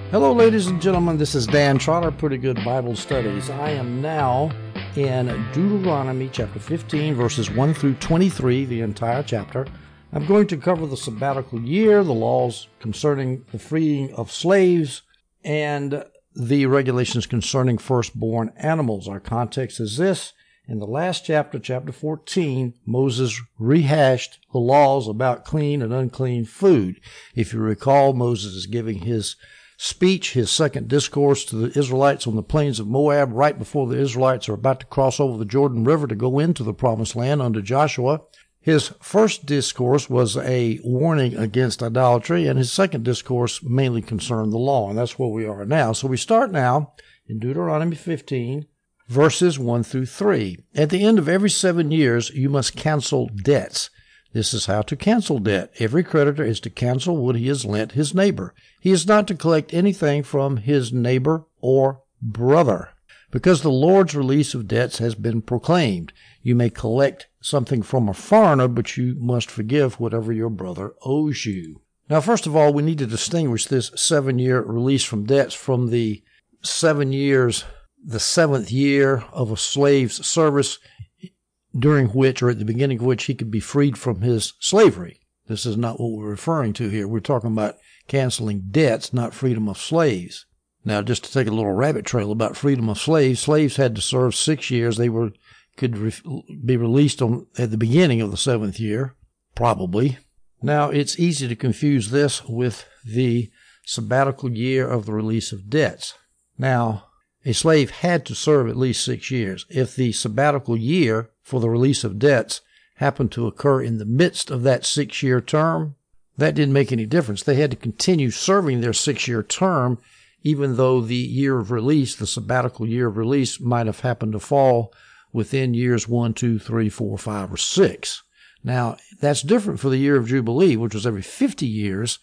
Hello, ladies and gentlemen. This is Dan Trotter, Pretty Good Bible Studies. I am now in Deuteronomy chapter 15, verses 1 through 23, the entire chapter. I'm going to cover the sabbatical year, the laws concerning the freeing of slaves, and the regulations concerning firstborn animals. Our context is this. In the last chapter, chapter 14, Moses rehashed the laws about clean and unclean food. If you recall, Moses is giving his speech, his second discourse to the Israelites on the plains of Moab right before the Israelites are about to cross over the Jordan River to go into the promised land under Joshua. His first discourse was a warning against idolatry, and his second discourse mainly concerned the law, and that's where we are now. So we start now in Deuteronomy 15, verses 1 through 3. At the end of every 7 years, you must cancel debts. This is how to cancel debt. Every creditor is to cancel what he has lent his neighbor. He is not to collect anything from his neighbor or brother. Because the Lord's release of debts has been proclaimed, you may collect something from a foreigner, but you must forgive whatever your brother owes you. Now, first of all, we need to distinguish this 7-year release from debts from the 7 years, the 7th year of a slave's service, during which, or at the beginning of which, he could be freed from his slavery. This is not what we're referring to here. We're talking about canceling debts, not freedom of slaves. Now, just to take a little rabbit trail about freedom of slaves, slaves had to serve 6 years. They could be released at the beginning of the 7th year, probably. Now, it's easy to confuse this with the sabbatical year of the release of debts. Now, a slave had to serve at least 6 years. If the sabbatical year for the release of debts happened to occur in the midst of that 6-year term, that didn't make any difference. They had to continue serving their 6-year term, even though the year of release, the sabbatical year of release, might have happened to fall within years 1, 2, 3, 4, 5, or 6. Now, that's different for the year of Jubilee, which was every 50 years.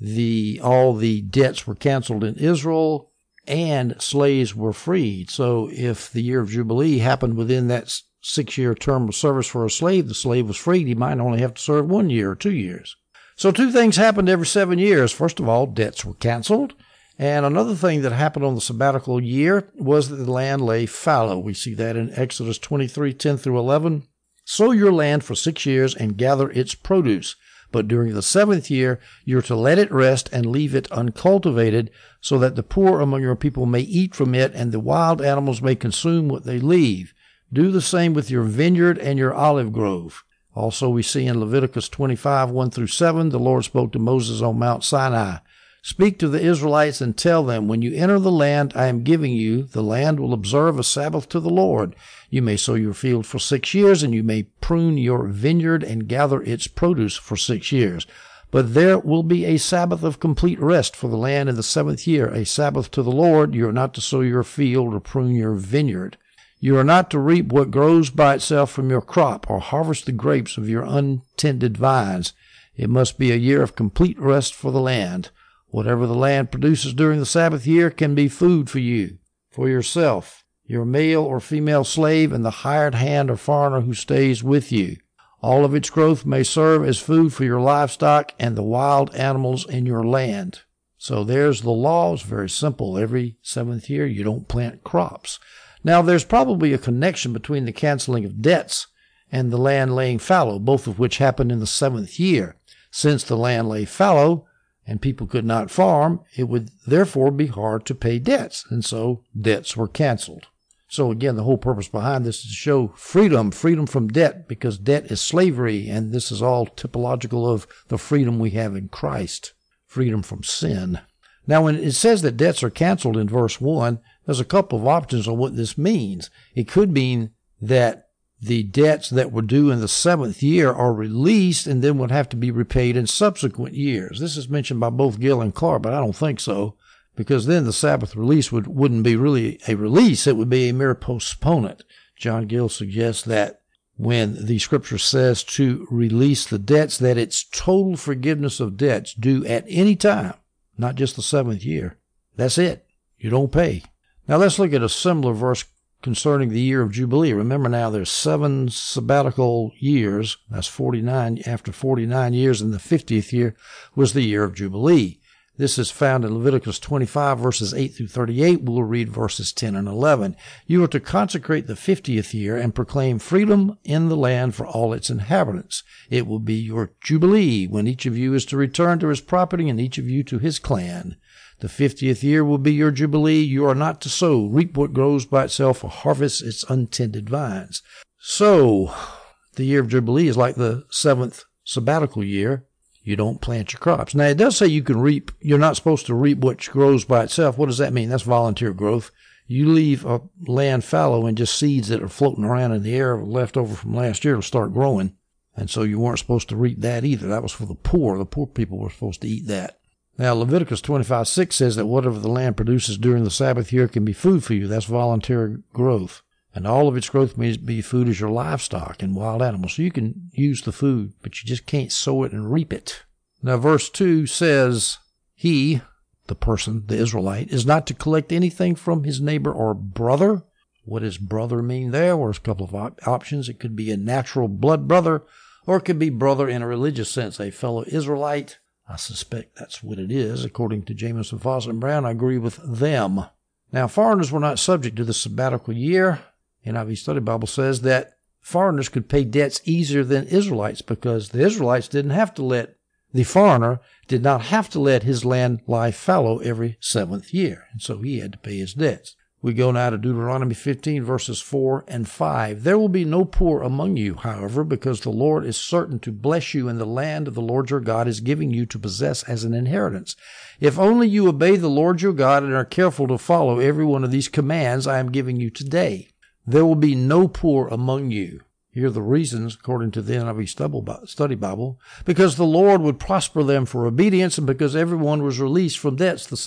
All the debts were canceled in Israel, and slaves were freed. So if the year of Jubilee happened within that 6-year term of service for a slave, the slave was freed. He might only have to serve 1 year or 2 years. So 2 things happened every 7 years. First of all, debts were canceled. And another thing that happened on the sabbatical year was that the land lay fallow. We see that in Exodus 23, 10 through 11. Sow your land for 6 years and gather its produce. But during the 7th year, you're to let it rest and leave it uncultivated, so that the poor among your people may eat from it, and the wild animals may consume what they leave. Do the same with your vineyard and your olive grove. Also, we see in Leviticus 25, 1 through 7, the Lord spoke to Moses on Mount Sinai. Speak to the Israelites and tell them, when you enter the land I am giving you, the land will observe a Sabbath to the Lord. You may sow your field for 6 years, and you may prune your vineyard and gather its produce for 6 years. But there will be a Sabbath of complete rest for the land in the 7th year, a Sabbath to the Lord. You are not to sow your field or prune your vineyard. You are not to reap what grows by itself from your crop, or harvest the grapes of your untended vines. It must be a year of complete rest for the land. Whatever the land produces during the Sabbath year can be food for you, for yourself, your male or female slave, and the hired hand or foreigner who stays with you. All of its growth may serve as food for your livestock and the wild animals in your land. So there's the law. It's very simple. Every 7th year, you don't plant crops. Now, there's probably a connection between the canceling of debts and the land laying fallow, both of which happened in the 7th year. Since the land lay fallow and people could not farm, it would therefore be hard to pay debts, and so debts were canceled. So again, the whole purpose behind this is to show freedom from debt, because debt is slavery, and this is all typological of the freedom we have in Christ, freedom from sin. Now, when it says that debts are canceled in verse 1, there's a couple of options on what this means. It could mean that the debts that were due in the 7th year are released and then would have to be repaid in subsequent years. This is mentioned by both Gill and Clark, but I don't think so, because then the Sabbath release wouldn't be really a release. It would be a mere postponement. John Gill suggests that when the scripture says to release the debts, that it's total forgiveness of debts due at any time, not just the 7th year. That's it. You don't pay. Now let's look at a similar verse concerning the year of Jubilee. Remember now, there's 7 sabbatical years. That's 49. After 49 years, in the 50th year was the year of Jubilee. This is found in Leviticus 25, verses 8 through 38. We'll read verses 10 and 11. You are to consecrate the 50th year and proclaim freedom in the land for all its inhabitants. It will be your jubilee, when each of you is to return to his property and each of you to his clan. The 50th year will be your jubilee. You are not to sow, reap what grows by itself, or harvest its untended vines. So, the year of jubilee is like the 7th sabbatical year. You don't plant your crops. Now, it does say you can reap. You're not supposed to reap what grows by itself. What does that mean? That's volunteer growth. You leave a land fallow and just seeds that are floating around in the air left over from last year will start growing. And so you weren't supposed to reap that either. That was for the poor. The poor people were supposed to eat that. Now, Leviticus 25:6 says that whatever the land produces during the Sabbath year can be food for you. That's voluntary growth. And all of its growth may be food as your livestock and wild animals. So you can use the food, but you just can't sow it and reap it. Now, verse 2 says, he, the person, the Israelite, is not to collect anything from his neighbor or brother. What does brother mean there? Well, there's a couple of options. It could be a natural blood brother, or it could be brother in a religious sense, a fellow Israelite. I suspect that's what it is. According to Jamieson, Fausset, and Brown, I agree with them. Now, foreigners were not subject to the sabbatical year. NIV Study Bible says that foreigners could pay debts easier than Israelites because the Israelites the foreigner did not have to let his land lie fallow every 7th year, and so he had to pay his debts. We go now to Deuteronomy 15, verses 4 and 5. There will be no poor among you, however, because the Lord is certain to bless you in the land the Lord your God is giving you to possess as an inheritance. If only you obey the Lord your God and are careful to follow every one of these commands I am giving you today. There will be no poor among you. Here are the reasons, according to the NIV Study Bible, because the Lord would prosper them for obedience and because everyone was released from debts the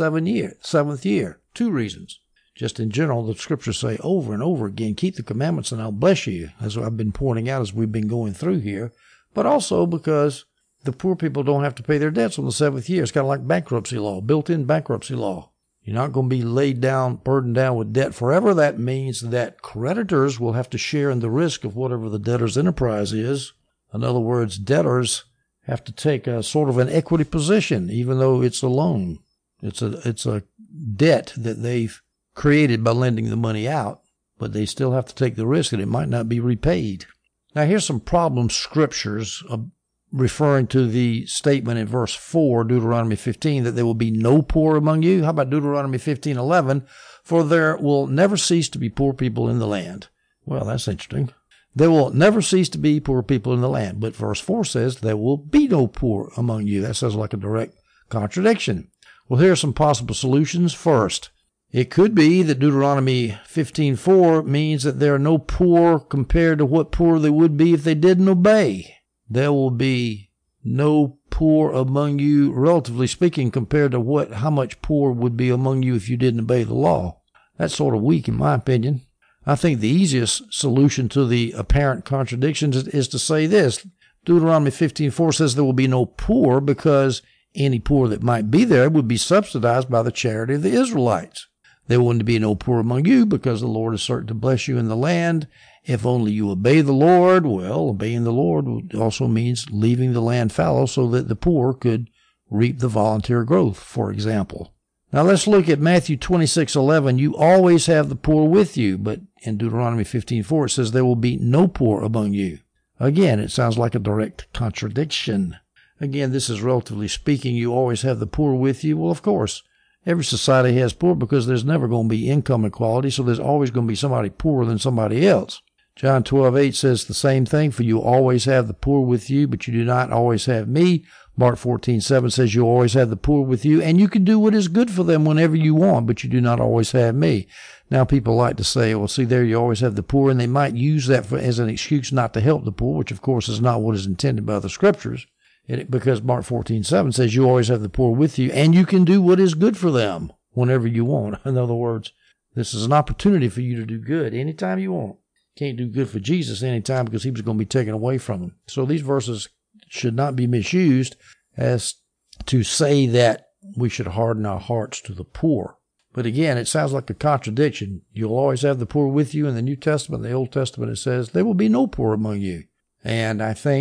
7th year. 2 reasons. Just in general, the scriptures say over and over again, keep the commandments and I'll bless you, as I've been pointing out as we've been going through here, but also because the poor people don't have to pay their debts on the 7th year. It's kind of like bankruptcy law, built-in bankruptcy law. You're not going to be burdened down with debt forever. That means that creditors will have to share in the risk of whatever the debtor's enterprise is. In other words, debtors have to take a sort of an equity position, even though it's a loan. It's a debt that they've created by lending the money out, but they still have to take the risk that it might not be repaid. Now, here's some problem scriptures referring to the statement in verse 4, Deuteronomy 15, that there will be no poor among you. How about Deuteronomy 15:11? For there will never cease to be poor people in the land. Well, that's interesting. There will never cease to be poor people in the land. But verse 4 says there will be no poor among you. That sounds like a direct contradiction. Well, here are some possible solutions. First, it could be that Deuteronomy 15:4 means that there are no poor compared to what poor they would be if they didn't obey. There will be no poor among you, relatively speaking, compared to how much poor would be among you if you didn't obey the law. That's sort of weak in my opinion. I think the easiest solution to the apparent contradictions is to say this. Deuteronomy 15:4 says there will be no poor because any poor that might be there would be subsidized by the charity of the Israelites. There wouldn't be no poor among you because the Lord is certain to bless you in the land. If only you obey the Lord. Well, obeying the Lord also means leaving the land fallow so that the poor could reap the volunteer growth, for example. Now let's look at Matthew 26:11. You always have the poor with you, but in Deuteronomy 15:4 it says there will be no poor among you. Again, it sounds like a direct contradiction. Again, this is relatively speaking. You always have the poor with you. Well, of course, every society has poor because there's never going to be income equality, so there's always going to be somebody poorer than somebody else. John 12:8 says the same thing, for you always have the poor with you, but you do not always have me. Mark 14:7 says you always have the poor with you, and you can do what is good for them whenever you want, but you do not always have me. Now people like to say, well, see there, you always have the poor, and they might use that as an excuse not to help the poor, which of course is not what is intended by the scriptures. Because Mark 14:7 says you always have the poor with you, and you can do what is good for them whenever you want. In other words, this is an opportunity for you to do good anytime you want. Can't do good for Jesus anytime because he was going to be taken away from him. So these verses should not be misused as to say that we should harden our hearts to the poor. But again, it sounds like a contradiction. You'll always have the poor with you in the New Testament. In the Old Testament, it says there will be no poor among you. And I think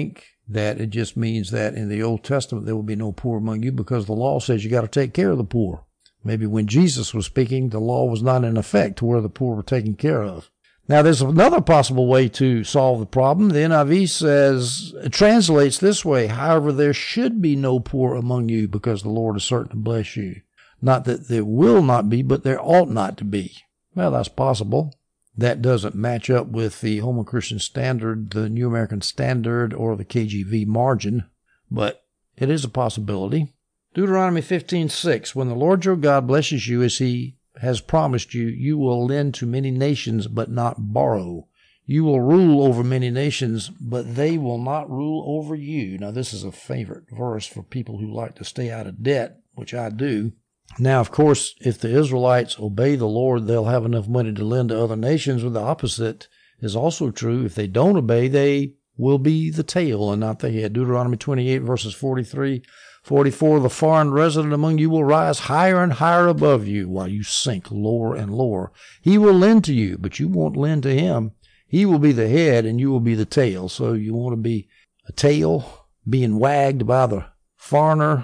that it just means that in the Old Testament there will be no poor among you because the law says you got to take care of the poor. Maybe when Jesus was speaking, the law was not in effect to where the poor were taken care of. Now, there's another possible way to solve the problem. The NIV says, it translates this way, however, there should be no poor among you because the Lord is certain to bless you. Not that there will not be, but there ought not to be. Well, that's possible. That doesn't match up with the Holman Christian Standard, the New American Standard, or the KJV margin, but it is a possibility. Deuteronomy 15:6, when the Lord your God blesses you as he has promised you, you will lend to many nations, but not borrow. You will rule over many nations, but they will not rule over you. Now, this is a favorite verse for people who like to stay out of debt, which I do. Now, of course, if the Israelites obey the Lord, they'll have enough money to lend to other nations. But the opposite is also true. If they don't obey, they will be the tail and not the head. Deuteronomy 28, verses 43, 44, the foreign resident among you will rise higher and higher above you while you sink lower and lower. He will lend to you, but you won't lend to him. He will be the head and you will be the tail. So you want to be a tail being wagged by the foreign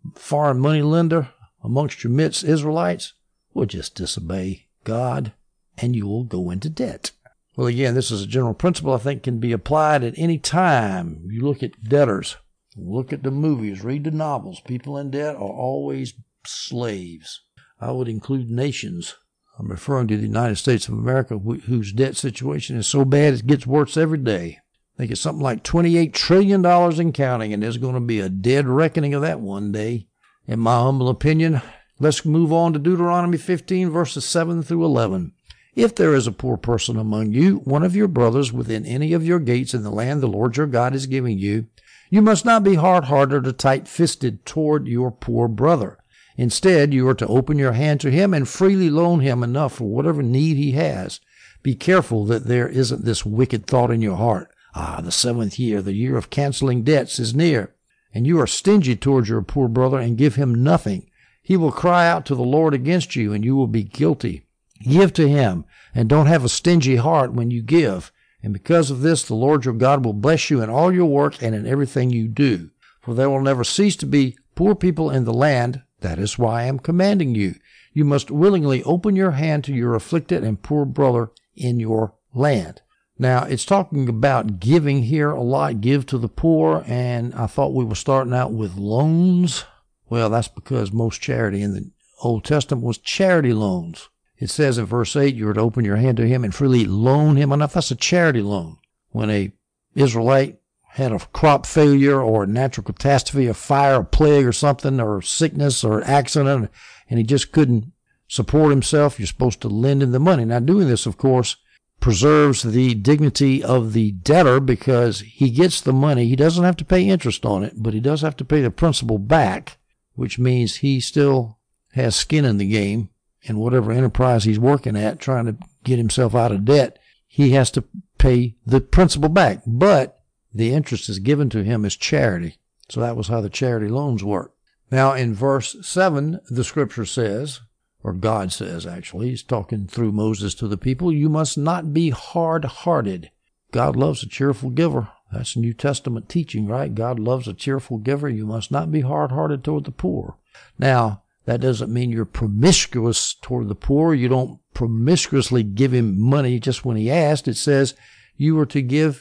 money lender amongst your midst, Israelites? Well, just disobey God and you will go into debt. Well, again, this is a general principle I think can be applied at any time. You look at debtors. Look at the movies, read the novels. People in debt are always slaves. I would include nations. I'm referring to the United States of America, whose debt situation is so bad it gets worse every day. I think it's something like $28 trillion and counting, and there's going to be a dead reckoning of that one day. In my humble opinion, let's move on to Deuteronomy 15, verses 7 through 11. If there is a poor person among you, one of your brothers within any of your gates in the land the Lord your God is giving you, you must not be hard-hearted or tight-fisted toward your poor brother. Instead, you are to open your hand to him and freely loan him enough for whatever need he has. Be careful that there isn't this wicked thought in your heart. The 7th year, the year of canceling debts, is near, and you are stingy towards your poor brother and give him nothing. He will cry out to the Lord against you, and you will be guilty. Give to him, and don't have a stingy heart when you give. And because of this, the Lord your God will bless you in all your work and in everything you do. For there will never cease to be poor people in the land. That is why I am commanding you. You must willingly open your hand to your afflicted and poor brother in your land. Now, it's talking about giving here a lot, give to the poor, and I thought we were starting out with loans. Well, that's because most charity in the Old Testament was charity loans. It says in verse 8, you are to open your hand to him and freely loan him enough. That's a charity loan. When a Israelite had a crop failure or a natural catastrophe, a fire, a plague or something, or sickness or accident, and he just couldn't support himself, you're supposed to lend him the money. Now, doing this, of course, preserves the dignity of the debtor because he gets the money. He doesn't have to pay interest on it, but he does have to pay the principal back, which means he still has skin in the game. In whatever enterprise he's working at, trying to get himself out of debt, he has to pay the principal back. But the interest is given to him as charity. So that was how the charity loans work. Now in verse 7, the scripture says, or God says actually, he's talking through Moses to the people, you must not be hard-hearted. God loves a cheerful giver. That's New Testament teaching, right? God loves a cheerful giver. You must not be hard-hearted toward the poor. Now, that doesn't mean you're promiscuous toward the poor. You don't promiscuously give him money just when he asked. It says you are to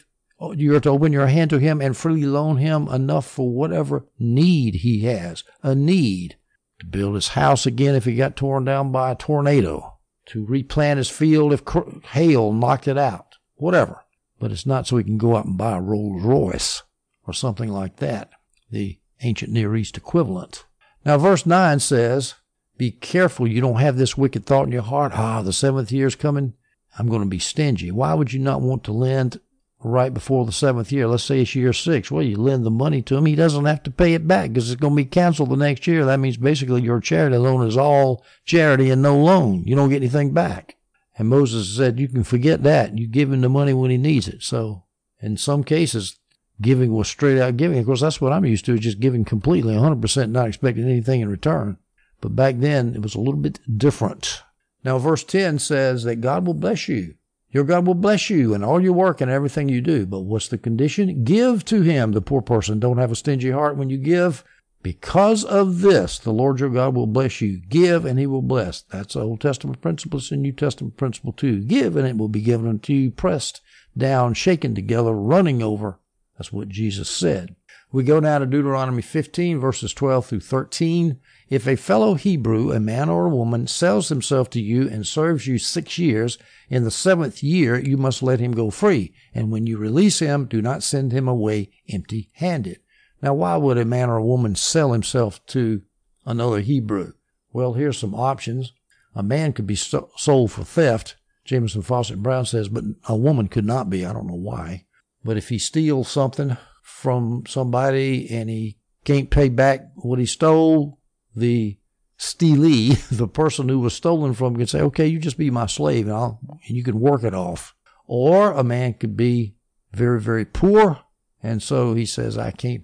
open your hand to him and freely loan him enough for whatever need he has. A need to build his house again if he got torn down by a tornado, to replant his field if hail knocked it out, whatever. But it's not so he can go out and buy a Rolls Royce or something like that, the ancient Near East equivalent. Now, verse 9 says, be careful you don't have this wicked thought in your heart. The 7th year's coming. I'm going to be stingy. Why would you not want to lend right before the 7th year? Let's say it's year 6. Well, you lend the money to him. He doesn't have to pay it back because it's going to be canceled the next year. That means basically your charity loan is all charity and no loan. You don't get anything back. And Moses said, you can forget that. You give him the money when he needs it. So in some cases, giving was straight out giving. Of course, that's what I'm used to, just giving completely, 100%, not expecting anything in return. But back then, it was a little bit different. Now, verse 10 says that God will bless you Your God will bless you in all your work and everything you do. But what's the condition? Give to him, the poor person. Don't have a stingy heart when you give. Because of this, the Lord your God will bless you. Give, and he will bless. That's Old Testament principle. It's a New Testament principle too. Give, and it will be given unto you, pressed down, shaken together, running over. That's what Jesus said. We go now to Deuteronomy 15, verses 12 through 13. If a fellow Hebrew, a man or a woman, sells himself to you and serves you 6 years, in the 7th year you must let him go free. And when you release him, do not send him away empty-handed. Now, why would a man or a woman sell himself to another Hebrew? Well, here's some options. A man could be sold for theft. Jameson Fawcett Brown says, but a woman could not be. I don't know why. But if he steals something from somebody and he can't pay back what he stole, the stealee, the person who was stolen from, can say, okay, you just be my slave and you can work it off. Or a man could be very, very poor. And so he says, I can't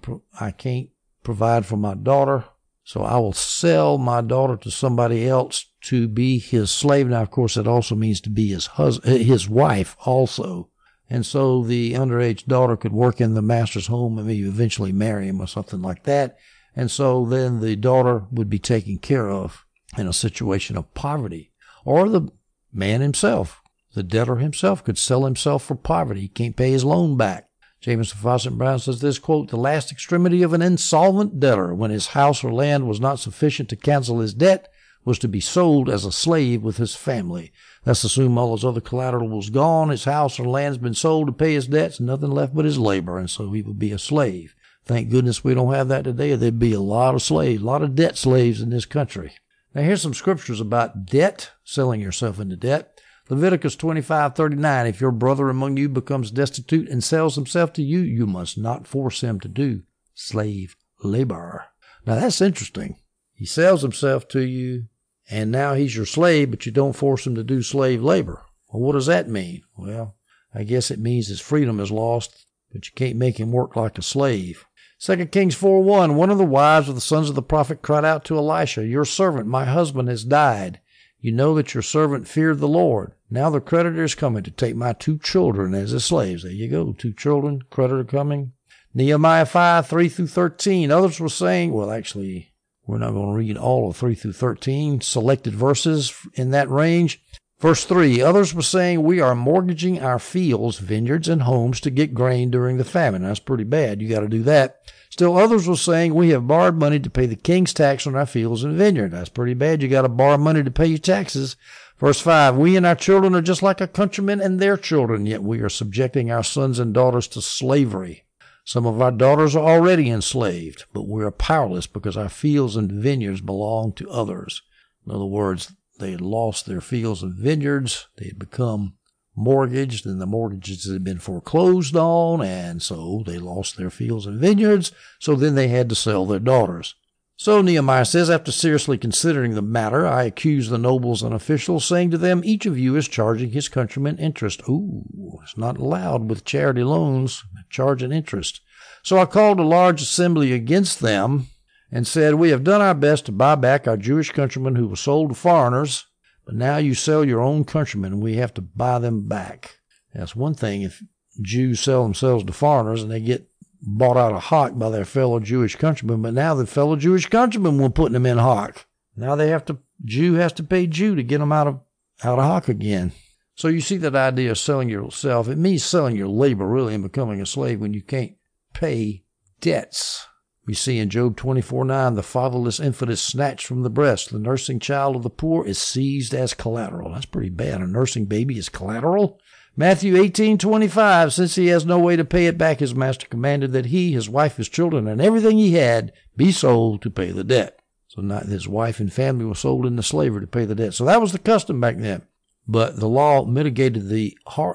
provide for my daughter. So I will sell my daughter to somebody else to be his slave. Now, of course, that also means to be his wife also. And so the underage daughter could work in the master's home and maybe eventually marry him or something like that. And so then the daughter would be taken care of in a situation of poverty. Or the man himself, the debtor himself, could sell himself for poverty. He can't pay his loan back. Jameson Fawcett Brown says this, quote, the last extremity of an insolvent debtor, when his house or land was not sufficient to cancel his debt, was to be sold as a slave with his family. Let's assume all his other collateral was gone, his house or land's been sold to pay his debts, nothing left but his labor, and so he would be a slave. Thank goodness we don't have that today. There'd be a lot of slaves, a lot of debt slaves in this country. Now here's some scriptures about debt, selling yourself into debt. Leviticus 25:39, if your brother among you becomes destitute and sells himself to you, you must not force him to do slave labor. Now that's interesting. He sells himself to you, and now he's your slave, but you don't force him to do slave labor. Well, what does that mean? Well, I guess it means his freedom is lost, but you can't make him work like a slave. 2 Kings 4:1, one of the wives of the sons of the prophet cried out to Elisha, your servant, my husband, has died. You know that your servant feared the Lord. Now the creditor is coming to take my 2 children as his slaves. There you go, 2 children, creditor coming. Nehemiah 5:3 through 13. Others were saying, well, actually, we're not going to read all of 3 through 13, selected verses in that range. Verse 3, others were saying, we are mortgaging our fields, vineyards, and homes to get grain during the famine. That's pretty bad. You got to do that. Still others were saying, we have borrowed money to pay the king's tax on our fields and vineyard. That's pretty bad. You got to borrow money to pay your taxes. Verse 5, we and our children are just like a countryman and their children, yet we are subjecting our sons and daughters to slavery. Some of our daughters are already enslaved, but we are powerless because our fields and vineyards belong to others. In other words, they had lost their fields and vineyards. They had become mortgaged, and the mortgages had been foreclosed on, and so they lost their fields and vineyards. So then they had to sell their daughters. So Nehemiah says, after seriously considering the matter, I accused the nobles and officials, saying to them, each of you is charging his countrymen interest. Ooh, it's not allowed with charity loans, charging interest. So I called a large assembly against them and said, we have done our best to buy back our Jewish countrymen who were sold to foreigners, but now you sell your own countrymen and we have to buy them back. That's one thing if Jews sell themselves to foreigners and they get bought out of hock by their fellow Jewish countrymen, but now the fellow Jewish countrymen were putting them in hock. Now Jew has to pay Jew to get them out of hock again. So you see that idea of selling yourself. It means selling your labor really and becoming a slave when you can't pay debts. We see in Job 24:9, the fatherless infant is snatched from the breast. The nursing child of the poor is seized as collateral. That's pretty bad. A nursing baby is collateral. Matthew 18:25, since he has no way to pay it back, his master commanded that he, his wife, his children, and everything he had be sold to pay the debt. So not his wife and family were sold into slavery to pay the debt. So that was the custom back then. But the law mitigated I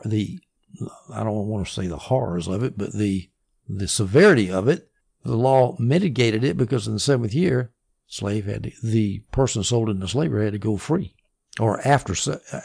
don't want to say the horrors of it, but the severity of it. The law mitigated it because in the 7th year, the person sold into slavery had to go free. Or after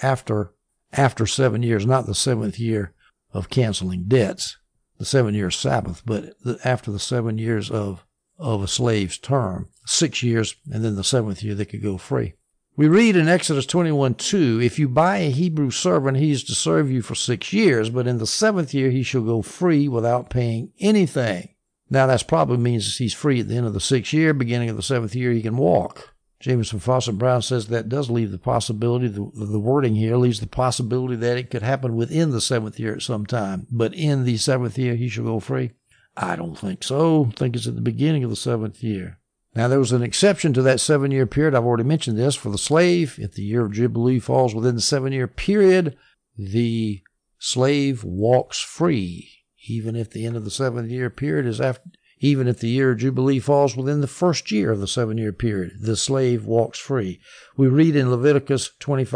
7 years, not the 7th year of canceling debts, the 7-year Sabbath, but after the 7 years of a slave's term, 6 years, and then the 7th year they could go free. We read in Exodus 21:2, if you buy a Hebrew servant, he is to serve you for 6 years, but in the 7th year he shall go free without paying anything. Now that probably means he's free at the end of the 6th year, beginning of the 7th year he can walk. Jamieson, Fausset, Brown says that does leave the possibility, the wording here leaves the possibility that it could happen within the 7th year at some time, but in the 7th year he shall go free. I don't think so. I think it's at the beginning of the 7th year. Now, there was an exception to that 7-year period. I've already mentioned this. For the slave, if the year of Jubilee falls within the 7-year period, the slave walks free, even if the end of the 7-year period is after. Even if the year of Jubilee falls within the 1st year of the 7-year period, the slave walks free. We read in Leviticus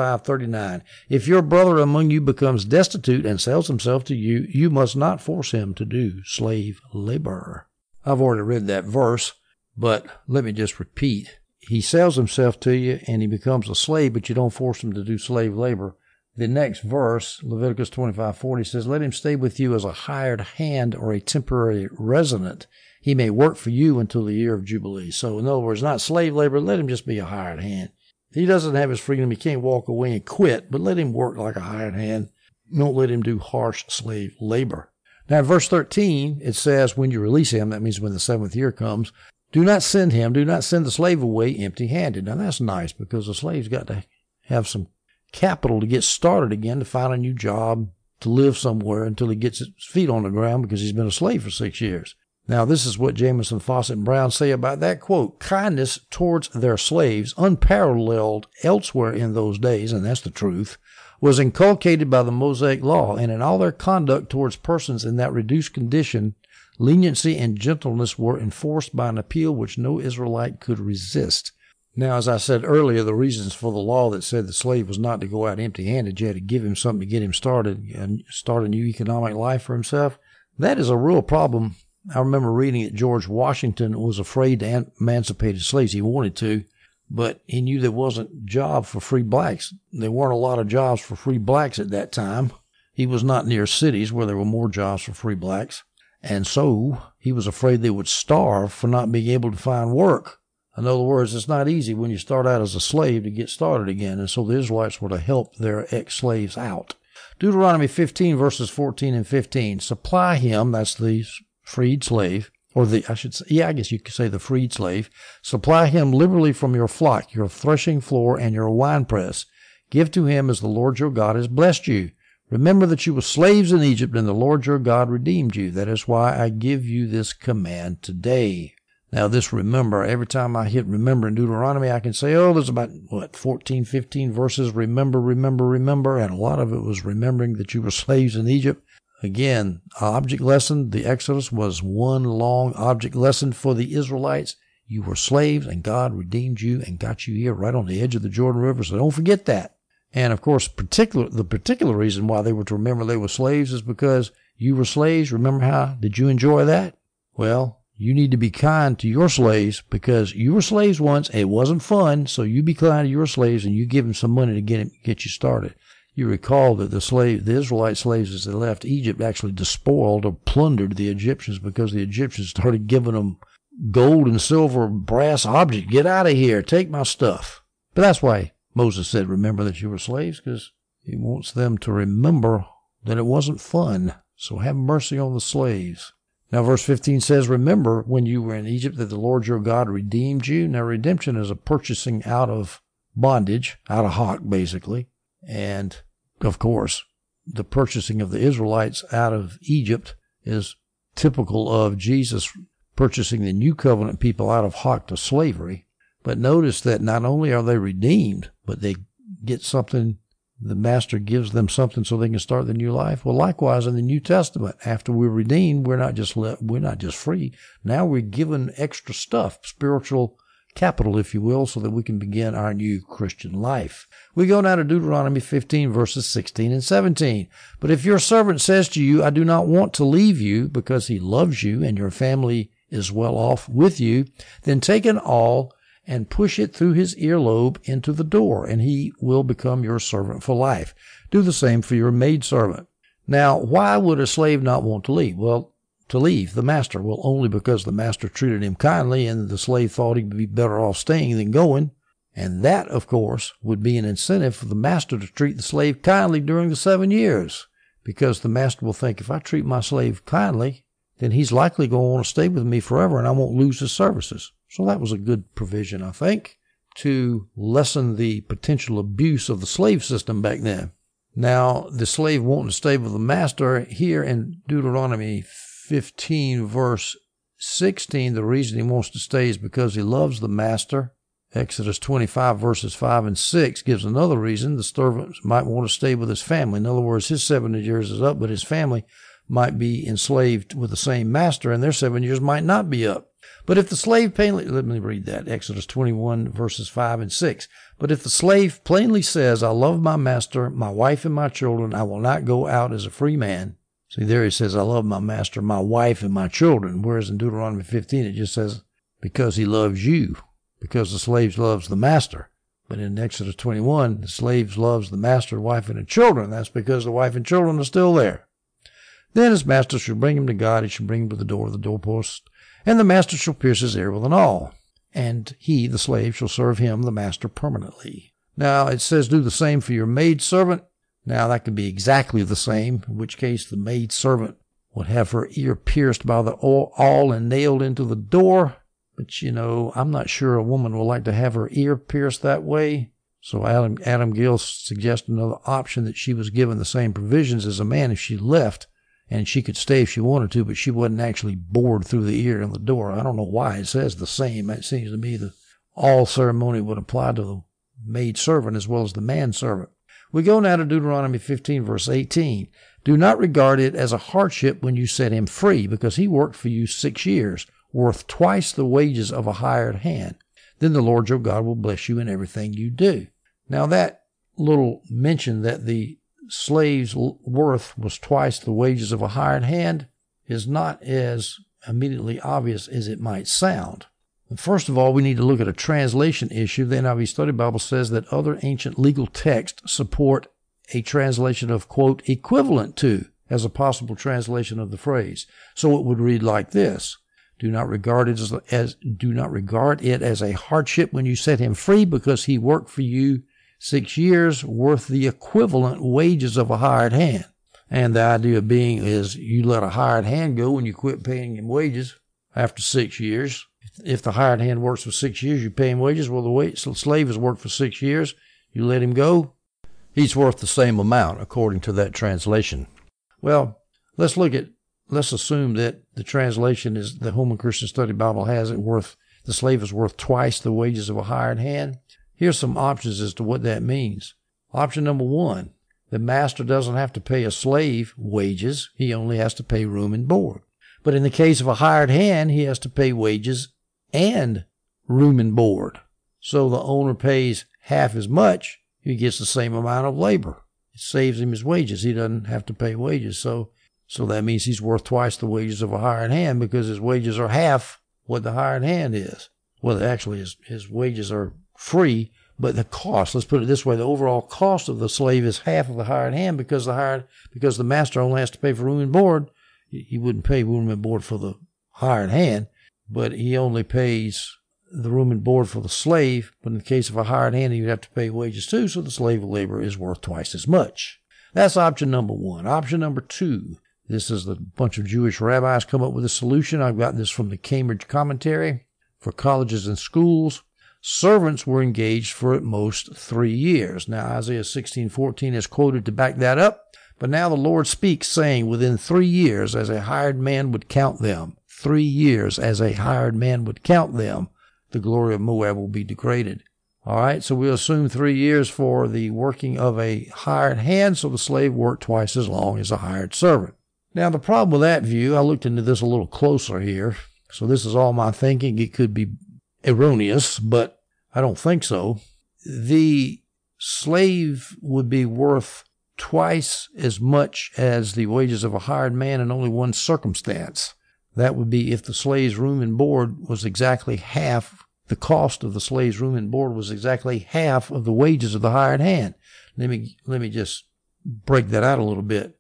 25:39, if your brother among you becomes destitute and sells himself to you, you must not force him to do slave labor. I've already read that verse. But let me just repeat, he sells himself to you and he becomes a slave, but you don't force him to do slave labor. The next verse, Leviticus 25:40, says, let him stay with you as a hired hand or a temporary resident. He may work for you until the year of Jubilee. So in other words, not slave labor, let him just be a hired hand. He doesn't have his freedom. He can't walk away and quit, but let him work like a hired hand. Don't let him do harsh slave labor. Now in verse 13, it says, when you release him, that means when the 7th year comes, do not send the slave away empty-handed. Now, that's nice because the slave's got to have some capital to get started again, to find a new job, to live somewhere until he gets his feet on the ground because he's been a slave for 6 years. Now, this is what Jamieson, Fausset, and Brown say about that quote. Kindness towards their slaves, unparalleled elsewhere in those days, and that's the truth, was inculcated by the Mosaic law, and in all their conduct towards persons in that reduced condition, leniency and gentleness were enforced by an appeal which no Israelite could resist. Now, as I said earlier, the reasons for the law that said the slave was not to go out empty-handed, you had to give him something to get him started and start a new economic life for himself. That is a real problem. I remember reading that George Washington was afraid to emancipate his slaves. He wanted to, but he knew there wasn't a job for free blacks. There weren't a lot of jobs for free blacks at that time. He was not near cities where there were more jobs for free blacks. And so he was afraid they would starve for not being able to find work. In other words, it's not easy when you start out as a slave to get started again. And so the Israelites were to help their ex-slaves out. Deuteronomy 15, verses 14 and 15. Supply him, that's the freed slave, or I guess you could say the freed slave. Supply him liberally from your flock, your threshing floor, and your winepress. Give to him as the Lord your God has blessed you. Remember that you were slaves in Egypt, and the Lord your God redeemed you. That is why I give you this command today. Now, this remember, every time I hit remember in Deuteronomy, I can say, there's about, 14, 15 verses, remember, and a lot of it was remembering that you were slaves in Egypt. Again, object lesson, the Exodus was one long object lesson for the Israelites. You were slaves, and God redeemed you and got you here right on the edge of the Jordan River, so don't forget that. And, of course, the particular reason why they were to remember they were slaves is because you were slaves. Remember how? Did you enjoy that? Well, you need to be kind to your slaves because you were slaves once. It wasn't fun, so you be kind to your slaves and you give them some money to get you started. You recall that the Israelite slaves, as they left Egypt, actually despoiled or plundered the Egyptians because the Egyptians started giving them gold and silver, brass objects. Get out of here. Take my stuff. But that's why Moses said, remember that you were slaves, because he wants them to remember that it wasn't fun. So have mercy on the slaves. Now, verse 15 says, remember when you were in Egypt that the Lord your God redeemed you. Now, redemption is a purchasing out of bondage, out of hock, basically. And, of course, the purchasing of the Israelites out of Egypt is typical of Jesus purchasing the new covenant people out of hock to slavery. But notice that not only are they redeemed, but they get something, the master gives them something so they can start the new life. Well, likewise in the New Testament, after we're redeemed, we're not just free. Now we're given extra stuff, spiritual capital, if you will, so that we can begin our new Christian life. We go now to Deuteronomy 15, verses 16 and 17. But if your servant says to you, I do not want to leave you because he loves you and your family is well off with you, then take an awl and push it through his earlobe into the door, and he will become your servant for life. Do the same for your maidservant. Now, why would a slave not want to leave? Well, to leave the master. Well, only because the master treated him kindly, and the slave thought he'd be better off staying than going. And that, of course, would be an incentive for the master to treat the slave kindly during the 7 years, because the master will think, if I treat my slave kindly, then he's likely going to want to stay with me forever and I won't lose his services. So that was a good provision, I think, to lessen the potential abuse of the slave system back then. Now, the slave wanting to stay with the master, here in Deuteronomy 15, verse 16, the reason he wants to stay is because he loves the master. Exodus 25, verses 5 and 6 gives another reason. The servant might want to stay with his family. In other words, his 7 years is up, but his family might be enslaved with the same master, and their 7 years might not be up. But if the slave plainly, let me read that, Exodus 21, verses 5 and 6. But if the slave plainly says, I love my master, my wife, and my children, I will not go out as a free man. See, there he says, I love my master, my wife, and my children. Whereas in Deuteronomy 15, it just says, because he loves you, because the slave loves the master. But in Exodus 21, the slave loves the master, wife, and the children. That's because the wife and children are still there. Then his master shall bring him to God. He shall bring him to the door of the doorpost. And the master shall pierce his ear with an awl. And he, the slave, shall serve him, the master, permanently. Now, it says do the same for your maidservant. Now, that could be exactly the same, in which case the maidservant would have her ear pierced by the awl and nailed into the door. But, I'm not sure a woman would like to have her ear pierced that way. So Adam Gill suggests another option, that she was given the same provisions as a man if she left, and she could stay if she wanted to, but she wasn't actually bored through the ear in the door. I don't know why it says the same. It seems to me that all ceremony would apply to the maidservant as well as the manservant. We go now to Deuteronomy 15, verse 18. Do not regard it as a hardship when you set him free, because he worked for you 6 years, worth twice the wages of a hired hand. Then the Lord your God will bless you in everything you do. Now that little mention that the slave's worth was twice the wages of a hired hand is not as immediately obvious as it might sound. First of all, we need to look at a translation issue. The NIV Study Bible says that other ancient legal texts support a translation of, quote, equivalent to, as a possible translation of the phrase. So it would read like this. Do not regard it as a hardship when you set him free, because he worked for you 6 years, worth the equivalent wages of a hired hand. And the idea being is you let a hired hand go when you quit paying him wages after 6 years. If the hired hand works for 6 years, you pay him wages. Well, the slave has worked for 6 years. You let him go. He's worth the same amount, according to that translation. Well, let's assume that the translation is the Holman Christian Study Bible has it worth, the slave is worth twice the wages of a hired hand. Here's some options as to what that means. Option number 1, the master doesn't have to pay a slave wages. He only has to pay room and board. But in the case of a hired hand, he has to pay wages and room and board. So the owner pays half as much. He gets the same amount of labor. It saves him his wages. He doesn't have to pay wages. So that means he's worth twice the wages of a hired hand, because his wages are half what the hired hand is. Well, actually, his wages are free, but the cost, let's put it this way, the overall cost of the slave is half of the hired hand, because the master only has to pay for room and board. He wouldn't pay room and board for the hired hand, but he only pays the room and board for the slave. But in the case of a hired hand, he would have to pay wages too, so the slave labor is worth twice as much. That's option number 1. Option number 2, this is the bunch of Jewish rabbis come up with a solution. I've got this from the Cambridge Commentary. For colleges and schools, servants were engaged for at most 3 years. Now, Isaiah 16:14 is quoted to back that up. But now the Lord speaks, saying, within 3 years, as a hired man would count them. 3 years as a hired man would count them. The glory of Moab will be degraded. All right, so we'll assume 3 years for the working of a hired hand, so the slave worked twice as long as a hired servant. Now, the problem with that view, I looked into this a little closer here. So this is all my thinking. It could be erroneous, but I don't think so. The slave would be worth twice as much as the wages of a hired man in only one circumstance. That would be if the slave's room and board was exactly half, the cost of the slave's room and board was exactly half of the wages of the hired hand. Let me just break that out a little bit.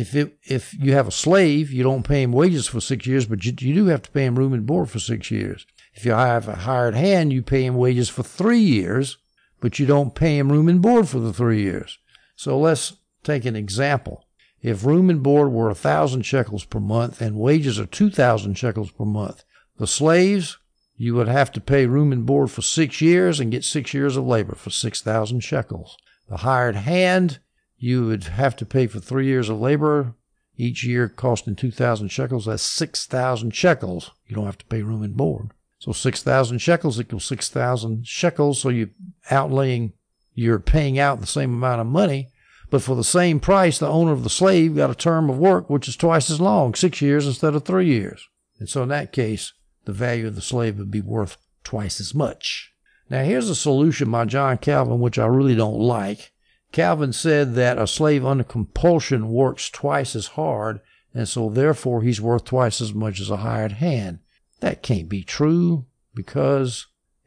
If you have a slave, you don't pay him wages for 6 years, but you do have to pay him room and board for 6 years. If you have a hired hand, you pay him wages for 3 years, but you don't pay him room and board for the 3 years. So let's take an example. If room and board were 1,000 shekels per month and wages are 2,000 shekels per month, the slaves, you would have to pay room and board for 6 years and get 6 years of labor for 6,000 shekels. The hired hand, you would have to pay for 3 years of labor, each year costing 2,000 shekels. That's 6,000 shekels. You don't have to pay room and board. So 6,000 shekels equals 6,000 shekels. So you're paying out the same amount of money, but for the same price, the owner of the slave got a term of work which is twice as long, 6 years instead of 3 years. And so in that case, the value of the slave would be worth twice as much. Now here's a solution by John Calvin, which I really don't like. Calvin said that a slave under compulsion works twice as hard, and so therefore he's worth twice as much as a hired hand. That can't be true, because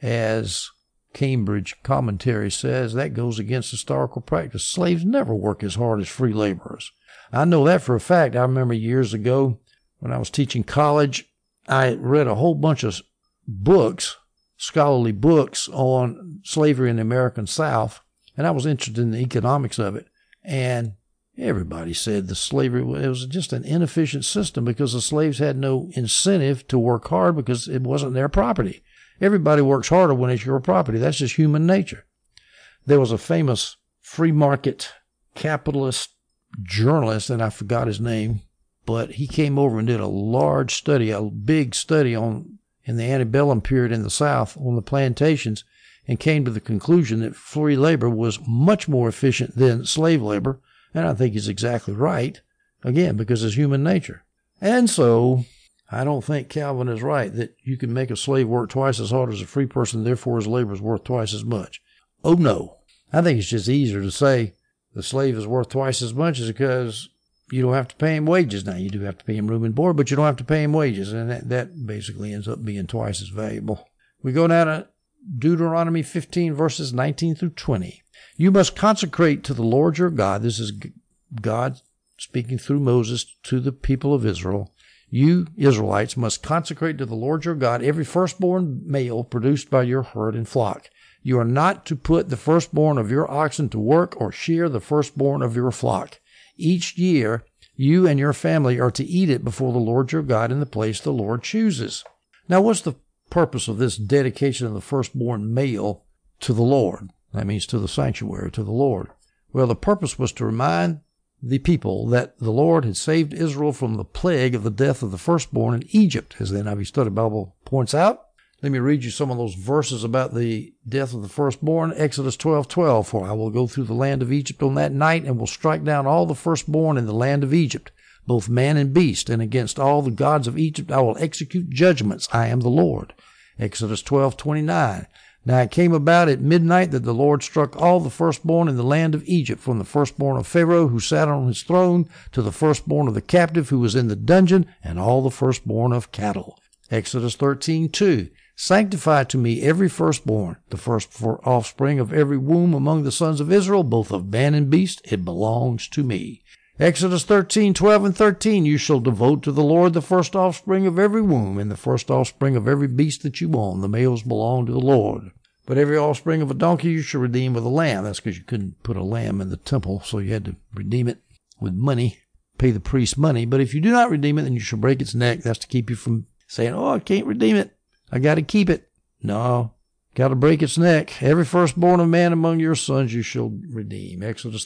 as Cambridge Commentary says, that goes against historical practice. Slaves never work as hard as free laborers. I know that for a fact. I remember years ago when I was teaching college, I read a whole bunch of books, scholarly books on slavery in the American South, and I was interested in the economics of it. And everybody said the slavery, it was just an inefficient system because the slaves had no incentive to work hard because it wasn't their property. Everybody works harder when it's your property. That's just human nature. There was a famous free market capitalist journalist, and I forgot his name, but he came over and did a large study, a big study in the antebellum period in the South on the plantations, and came to the conclusion that free labor was much more efficient than slave labor. And I think he's exactly right, again, because it's human nature. And so I don't think Calvin is right that you can make a slave work twice as hard as a free person, therefore his labor is worth twice as much. Oh, no. I think it's just easier to say the slave is worth twice as much is because you don't have to pay him wages. Now, you do have to pay him room and board, but you don't have to pay him wages, and that basically ends up being twice as valuable. We go now to Deuteronomy 15, verses 19 through 20. You must consecrate to the Lord your God. This is God speaking through Moses to the people of Israel. You Israelites must consecrate to the Lord your God every firstborn male produced by your herd and flock. You are not to put the firstborn of your oxen to work or shear the firstborn of your flock. Each year, you and your family are to eat it before the Lord your God in the place the Lord chooses. Now, what's the purpose of this dedication of the firstborn male to the Lord? That means to the sanctuary, to the Lord. Well, the purpose was to remind the people that the Lord had saved Israel from the plague of the death of the firstborn in Egypt, as the NIV Study Bible points out. Let me read you some of those verses about the death of the firstborn. Exodus 12:12, for I will go through the land of Egypt on that night and will strike down all the firstborn in the land of Egypt, both man and beast, and against all the gods of Egypt I will execute judgments. I am the Lord. Exodus 12:29. Now it came about at midnight that the Lord struck all the firstborn in the land of Egypt, from the firstborn of Pharaoh who sat on his throne to the firstborn of the captive who was in the dungeon, and all the firstborn of cattle. Exodus 13:2. Sanctify to me every firstborn, the first offspring of every womb among the sons of Israel, both of man and beast, it belongs to me. Exodus 13:12 and 13, you shall devote to the Lord the first offspring of every womb, and the first offspring of every beast that you own. The males belong to the Lord. But every offspring of a donkey you shall redeem with a lamb. That's because you couldn't put a lamb in the temple, so you had to redeem it with money, pay the priest money. But if you do not redeem it, then you shall break its neck. That's to keep you from saying, oh, I can't redeem it. I got to keep it. No, got to break its neck. Every firstborn of man among your sons you shall redeem. Exodus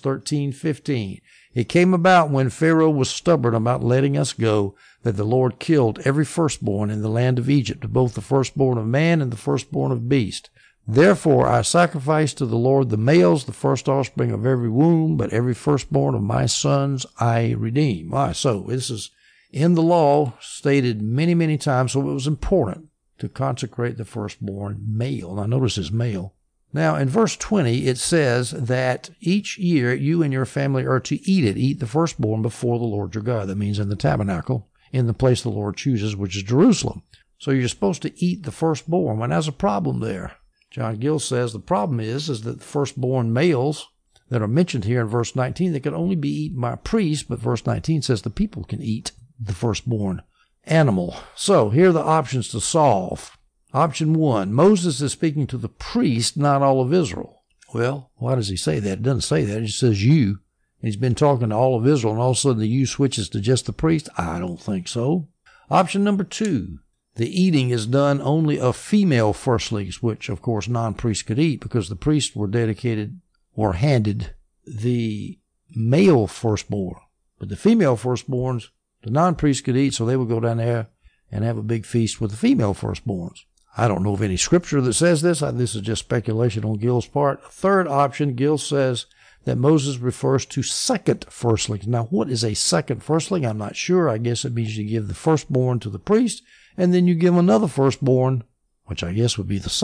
13:15. It came about when Pharaoh was stubborn about letting us go that the Lord killed every firstborn in the land of Egypt, both the firstborn of man and the firstborn of beast. Therefore I sacrifice to the Lord the males, the first offspring of every womb, but every firstborn of my sons I redeem. All right, so this is in the law, stated many, many times, so it was important to consecrate the firstborn male. Now notice it's male. Now in verse 20 it says that each year you and your family are to eat the firstborn before the Lord your God. That means in the tabernacle, in the place the Lord chooses, which is Jerusalem. So you're supposed to eat the firstborn. Well, there's a problem there. John Gill says the problem is that the firstborn males that are mentioned here in verse 19, they can only be eaten by priests, but verse 19 says the people can eat the firstborn animal. So here are the options to solve. Option 1, Moses is speaking to the priest, not all of Israel. Well, why does he say that? It doesn't say that. It just says you. He's been talking to all of Israel, and all of a sudden the you switches to just the priest? I don't think so. Option number 2. The eating is done only of female firstlings, which, of course, non-priests could eat because the priests were dedicated or handed the male firstborn. But the female firstborns, the non-priests could eat, so they would go down there and have a big feast with the female firstborns. I don't know of any scripture that says this. This is just speculation on Gill's part. Third option, Gill says that Moses refers to second firstlings. Now, what is a second firstling? I'm not sure. I guess it means you give the firstborn to the priest, and then you give another firstborn, which I guess would be the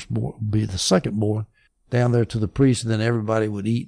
secondborn, down there to the priest, and then everybody would eat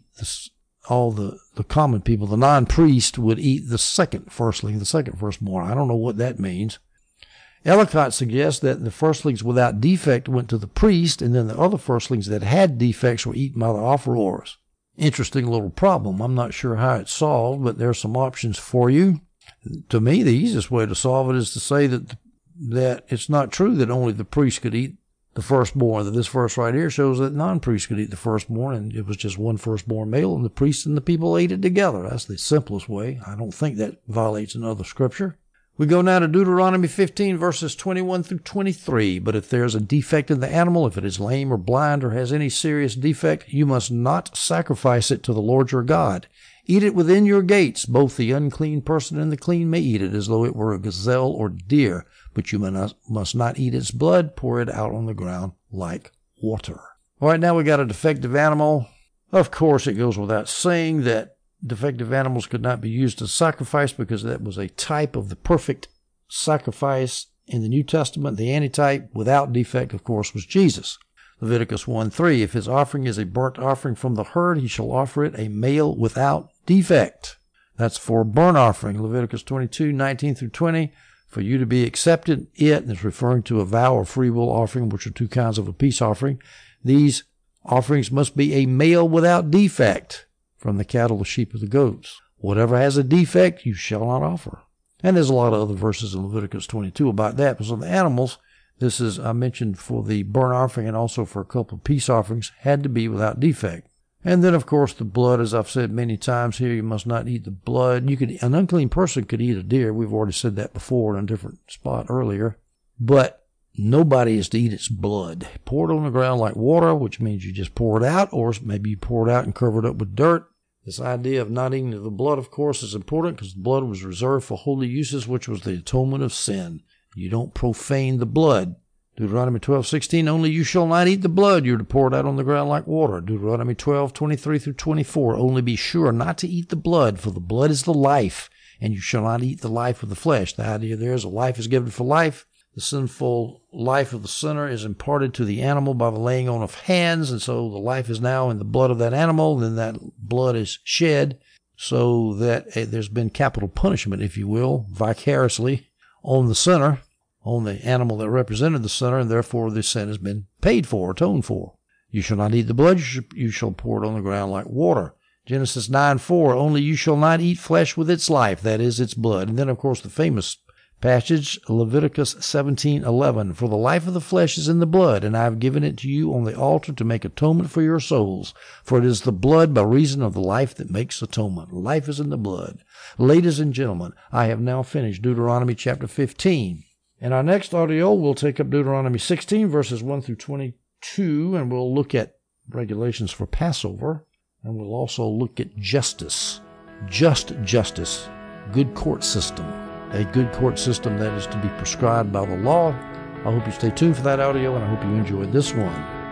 all the common people. The non-priest would eat the second firstling, the second firstborn. I don't know what that means. Ellicott suggests that the firstlings without defect went to the priest, and then the other firstlings that had defects were eaten by the offerers. Interesting little problem. I'm not sure how it's solved, but there's some options for you. To me, the easiest way to solve it is to say that it's not true that only the priest could eat the firstborn. That this verse right here shows that non-priests could eat the firstborn, and it was just one firstborn male, and the priest and the people ate it together. That's the simplest way. I don't think that violates another scripture. We go now to Deuteronomy 15, verses 21 through 23. But if there is a defect in the animal, if it is lame or blind or has any serious defect, you must not sacrifice it to the Lord your God. Eat it within your gates. Both the unclean person and the clean may eat it as though it were a gazelle or deer. But you must not eat its blood. Pour it out on the ground like water. All right, now we got a defective animal. Of course, it goes without saying that defective animals could not be used as sacrifice because that was a type of the perfect sacrifice in the New Testament. The antitype without defect, of course, was Jesus. Leviticus 1:3, if his offering is a burnt offering from the herd, he shall offer it a male without defect. That's for a burnt offering. Leviticus 22:19 through 20, for you to be accepted, it is referring to a vow or free will offering, which are two kinds of a peace offering. These offerings must be a male without defect from the cattle, the sheep, or the goats. Whatever has a defect, you shall not offer. And there's a lot of other verses in Leviticus 22 about that. But so the animals, this is, I mentioned for the burnt offering and also for a couple of peace offerings, had to be without defect. And then, of course, the blood, as I've said many times here, you must not eat the blood. An unclean person could eat a deer. We've already said that before in a different spot earlier. But nobody is to eat its blood. Pour it on the ground like water, which means you just pour it out, or maybe you pour it out and cover it up with dirt. This idea of not eating the blood, of course, is important because the blood was reserved for holy uses, which was the atonement of sin. You don't profane the blood. Deuteronomy 12:16, only you shall not eat the blood. You're to pour it out on the ground like water. Deuteronomy 12:23 through 24, only be sure not to eat the blood, for the blood is the life, and you shall not eat the life of the flesh. The idea there is a life is given for life. The sinful life of the sinner is imparted to the animal by the laying on of hands, and so the life is now in the blood of that animal. Then that blood is shed so that there's been capital punishment, if you will, vicariously on the sinner, on the animal that represented the sinner, and therefore the sin has been paid for, atoned for. You shall not eat the blood, you shall pour it on the ground like water. Genesis 9:4, only you shall not eat flesh with its life, that is, its blood. And then, of course, the famous passage, Leviticus 17:11, for the life of the flesh is in the blood, and I have given it to you on the altar to make atonement for your souls. For it is the blood by reason of the life that makes atonement. Life is in the blood. Ladies and gentlemen, I have now finished Deuteronomy chapter 15. In our next audio, we'll take up Deuteronomy 16, verses 1 through 22, and we'll look at regulations for Passover, and we'll also look at justice, just justice, good court system. A good court system that is to be prescribed by the law. I hope you stay tuned for that audio, and I hope you enjoyed this one.